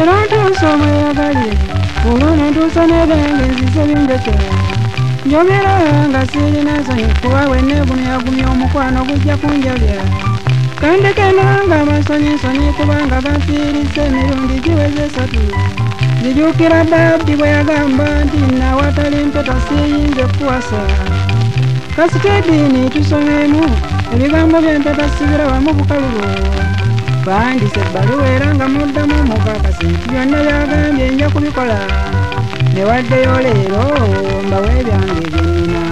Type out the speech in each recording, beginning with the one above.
Era ntuusa omweyagalye olwo ntuusa n'ebyange nzize binjokya njogera nga sirina nsonyi kuba wenneeguno yagumya omukwano gujja kunjabya kandekenanga amasonyisonyi kubanga ganfiirise emirundi giweze 3 zijukira dadi bwe yagamba nti nawatali mpeta siyinze kuwasa kasitedini tusomemu ebigambo by'empeta sibirabamu bukalulu bandise ebbaluwa era nga muddamu omukakasi nti byonna byagambye nja kubikola newaddeyo leero mbawe ebyange byenina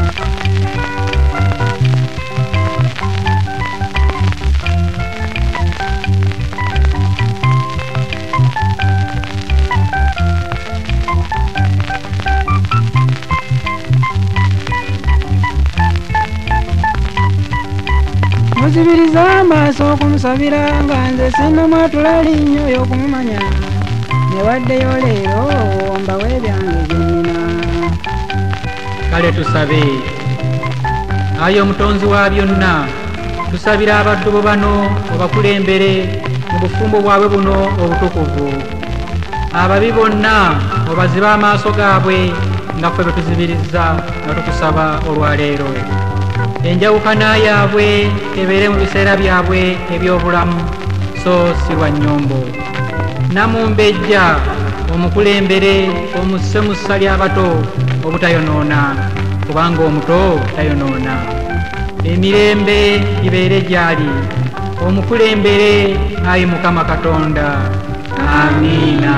muzibiriza amaaso okumusabira nga nze sinnamwatula linnyo y'okumumanya newaddeyo leero mbawe ebyange byenina kale tusabe ayi omutonzi wa byonna tusabira abaddu bo bano obakulembere mu bufumbo bwabwe buno obutukuvu ababi bonna obazibe amaaso gaabwe nga ffe bwe tuzibiriza nga tukusaba olwaleero enjawukana yaabwe ebeere mu biseera byabwe eby'obulamu so si lwa nnyombo namumbejja omukulembere omusse mu ssa ly'abato obutayonoona kubanga omuto tayonoona emirembe ibeere gy'ali omukulembere ayi Mukama Katonda amiina.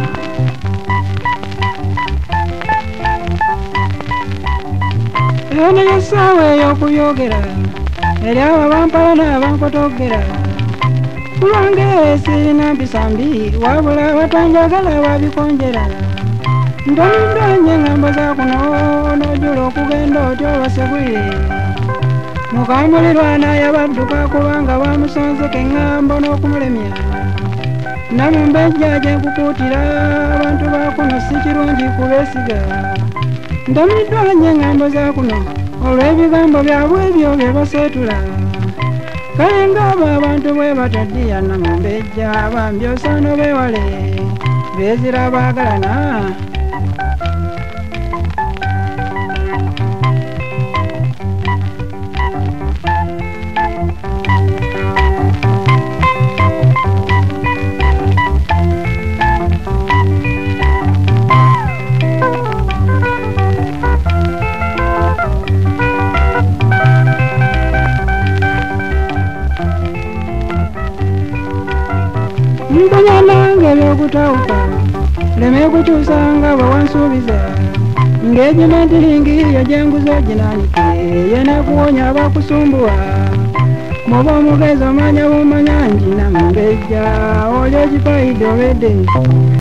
eno yessaawa ey'okubyogera eri abo bampala n'abankotogera kulwange sirina mpisa mbi wabula abatanjagala babikonjera ntomindwanye ŋŋambo za kuno n'ojula okugenda otyo obasegule mukamulirwana yabadduka kubanga bamusonzeka eŋŋambo n'okumulemya namumbejja gye nkukuutira abantu ba kuno si kirungi kubeesiga ntomindwanye ŋŋambo za kuno olw'ebigambo byabwe ebyo bye baseetula kale ng'abo abantu bwe bataddiya namumbejja bambi osaana beewale beezira baagalana mpanya nange ebyokutawuka leme kukyusanga bawansuubiza ng'egimentiringi yo gyenguza ginanike yenakuwonya abakusumbuwa muba omugezi omanya bumanya nji namumbejja oli ekifaide obedde